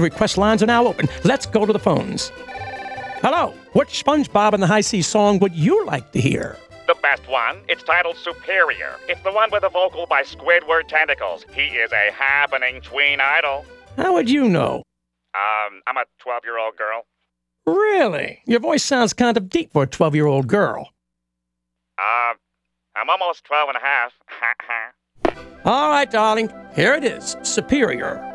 request lines are now open. Let's go to the phones. Hello, which SpongeBob and the High Seas song would you like to hear? The best one. It's titled Superior. It's the one with a vocal by Squidward Tentacles. He is a happening tween idol. How would you know? I'm a 12-year-old girl. Really? Your voice sounds kind of deep for a 12-year-old girl. I'm almost 12 and a half. All right, darling. Here it is. Superior.